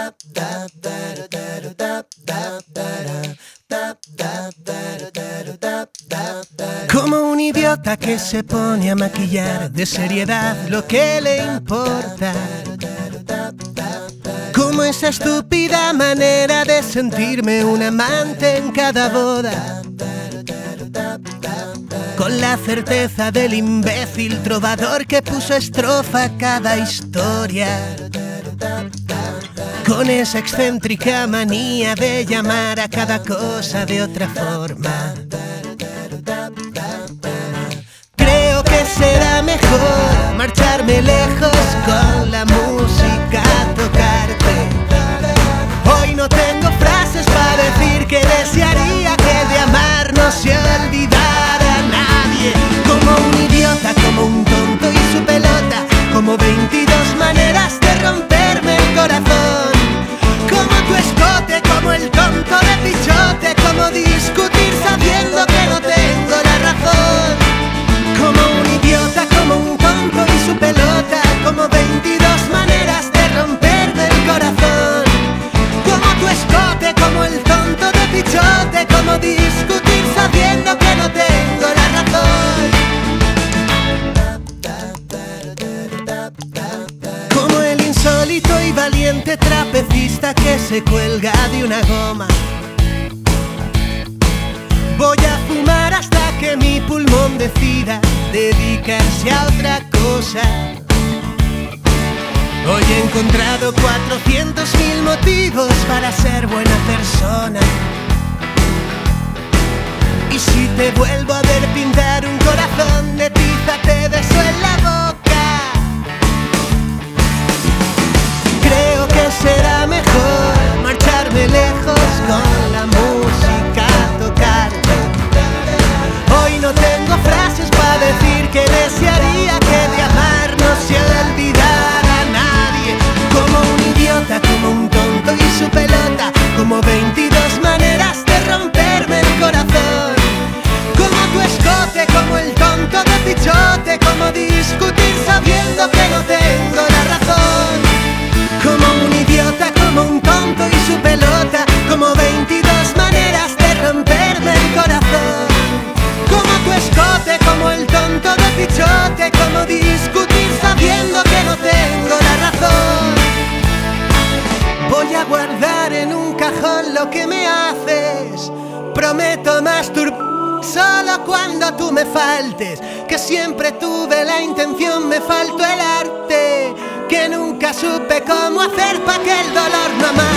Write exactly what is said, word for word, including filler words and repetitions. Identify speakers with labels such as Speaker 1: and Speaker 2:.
Speaker 1: Como un idiota que se pone a maquillar de seriedad lo que le importa. Como esa estúpida manera de sentirme un amante en cada boda. Con la certeza del imbécil trovador que puso estrofa a cada historia. Con esa excéntrica manía de llamar a cada cosa de otra forma. Creo que será mejor marcharme lejos con la música a tocarte. Hoy no tengo frases para decir que desearía que de amar no se olvidara nadie. Como un idiota, como un tonto y su pelota, como veintidós maneras de romperme el corazón. Como tu escote, como el tonto de pichote, como discutir sabiendo que no tengo la razón. Como un idiota, como un tonto y su pelota, como veintidós maneras de romperme el corazón. Como tu escote, como el tonto de pichote, como discutir sabiendo que no tengo la razón. Como el insólito y valiente trapecista que se cuelga de una goma. Voy a fumar hasta que mi pulmón decida dedicarse a otra cosa. Hoy he encontrado cuatrocientos mil motivos para ser buena persona. Y si te vuelvo a ver pintar un corazón de tiza, te beso en la boca. Creo que será mejor marcharme lejos con la música a tocarte. Hoy no tengo frases para decir que desearía que de amar no se olvidara nadie. Como un idiota, como un tonto y su pelota, como veintidós maneras de romperme el corazón. Como tu escote, como el tonto de pichote, como discutir sabiendo que no tengo la razón. Como un idiota, como un tonto y su pelota, como veintidós maneras de romperme el corazón. Como tu escote, como el tonto de pichote, como discutir sabiendo que no tengo la razón. Voy a guardar en un cajón lo que me haces. Prometo masturbar solo cuando tú me faltes. Que siempre tuve la intención, me faltó el arte. Que nunca supe cómo hacer pa' que el dolor no amara.